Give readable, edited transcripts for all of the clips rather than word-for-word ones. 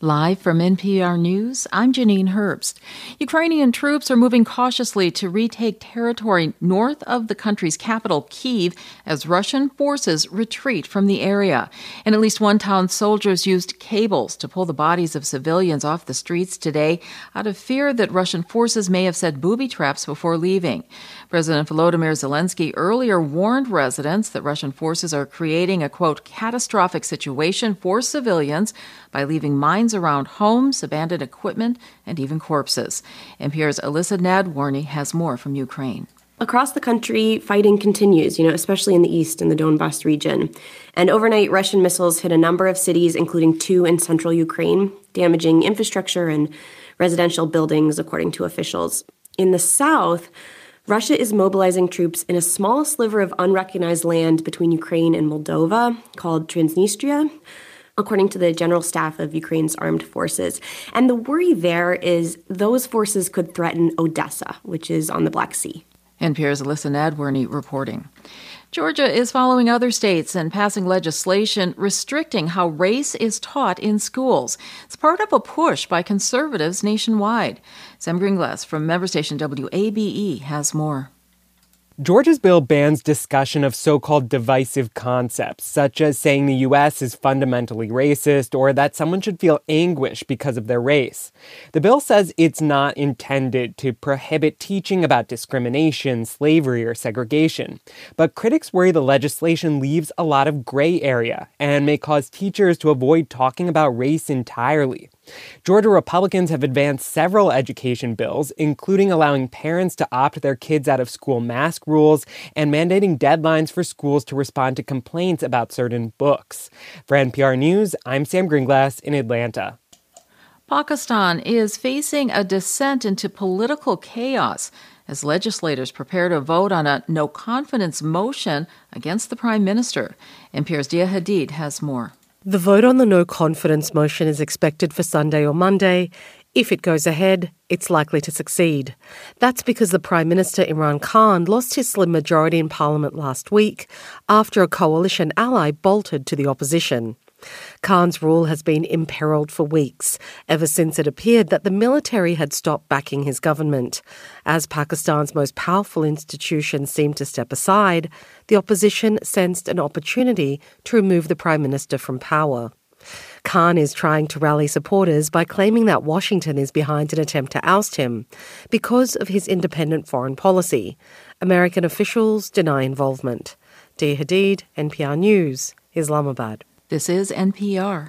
Live from NPR News, I'm Janine Herbst. Ukrainian troops are moving cautiously to retake territory north of the country's capital, Kyiv, as Russian forces retreat from the area. In at least one town, soldiers used cables to pull the bodies of civilians off the streets today out of fear that Russian forces may have set booby traps before leaving. President Volodymyr Zelensky earlier warned residents that Russian forces are creating a, quote, catastrophic situation for civilians by leaving mines around homes, abandoned equipment, and even corpses. NPR's Alyssa Nadworny has more from Ukraine. Across the country, fighting continues, especially in the east in the Donbas region. And overnight, Russian missiles hit a number of cities, including 2 in central Ukraine, damaging infrastructure and residential buildings, according to officials. In the south, Russia is mobilizing troops in a small sliver of unrecognized land between Ukraine and Moldova called Transnistria, according to the General Staff of Ukraine's armed forces. And the worry there is those forces could threaten Odessa, which is on the Black Sea. NPR's Alyssa Nadworny reporting. Georgia is following other states and passing legislation restricting how race is taught in schools. It's part of a push by conservatives nationwide. Sam Greenglass from member station WABE has more. Georgia's bill bans discussion of so-called divisive concepts, such as saying the U.S. is fundamentally racist or that someone should feel anguish because of their race. The bill says it's not intended to prohibit teaching about discrimination, slavery, or segregation. But critics worry the legislation leaves a lot of gray area and may cause teachers to avoid talking about race entirely. Georgia Republicans have advanced several education bills, including allowing parents to opt their kids out of school mask rules and mandating deadlines for schools to respond to complaints about certain books. For NPR News, I'm Sam Greenglass in Atlanta. Pakistan is facing a descent into political chaos as legislators prepare to vote on a no-confidence motion against the prime minister. NPR's Dia Hadid has more. The vote on the no-confidence motion is expected for Sunday or Monday. If it goes ahead, it's likely to succeed. That's because the Prime Minister Imran Khan lost his slim majority in Parliament last week after a coalition ally bolted to the opposition. Khan's rule has been imperiled for weeks, ever since it appeared that the military had stopped backing his government. As Pakistan's most powerful institutions seemed to step aside, the opposition sensed an opportunity to remove the Prime Minister from power. Khan is trying to rally supporters by claiming that Washington is behind an attempt to oust him because of his independent foreign policy. American officials deny involvement. Dia Hadid, NPR News, Islamabad. This is NPR.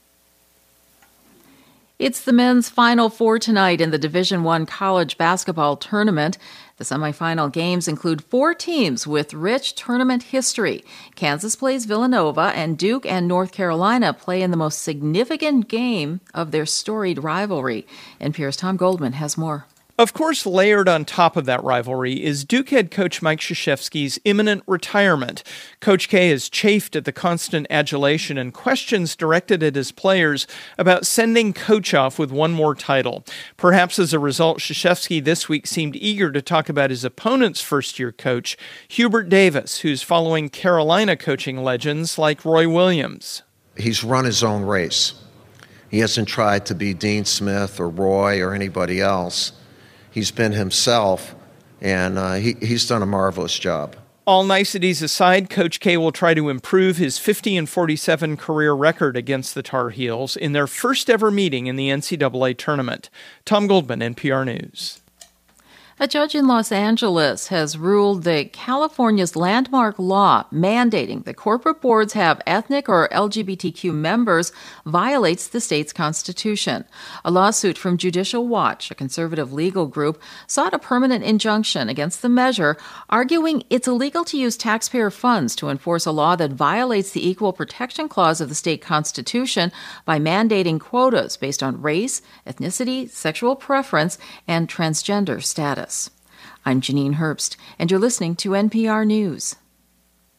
It's the men's Final Four tonight in the Division I college basketball tournament. The semifinal games include 4 teams with rich tournament history. Kansas plays Villanova, and Duke and North Carolina play in the most significant game of their storied rivalry. NPR's Tom Goldman has more. Of course, layered on top of that rivalry is Duke head coach Mike Krzyzewski's imminent retirement. Coach K has chafed at the constant adulation and questions directed at his players about sending Coach off with one more title. Perhaps as a result, Krzyzewski this week seemed eager to talk about his opponent's first-year coach, Hubert Davis, who's following Carolina coaching legends like Roy Williams. He's run his own race. He hasn't tried to be Dean Smith or Roy or anybody else. He's been himself, and he's done a marvelous job. All niceties aside, Coach K will try to improve his 50-47 career record against the Tar Heels in their first ever meeting in the NCAA tournament. Tom Goldman, NPR News. A judge in Los Angeles has ruled that California's landmark law mandating that corporate boards have ethnic or LGBTQ members violates the state's constitution. A lawsuit from Judicial Watch, a conservative legal group, sought a permanent injunction against the measure, arguing it's illegal to use taxpayer funds to enforce a law that violates the Equal Protection Clause of the state constitution by mandating quotas based on race, ethnicity, sexual preference, and transgender status. I'm Janine Herbst, and you're listening to NPR News.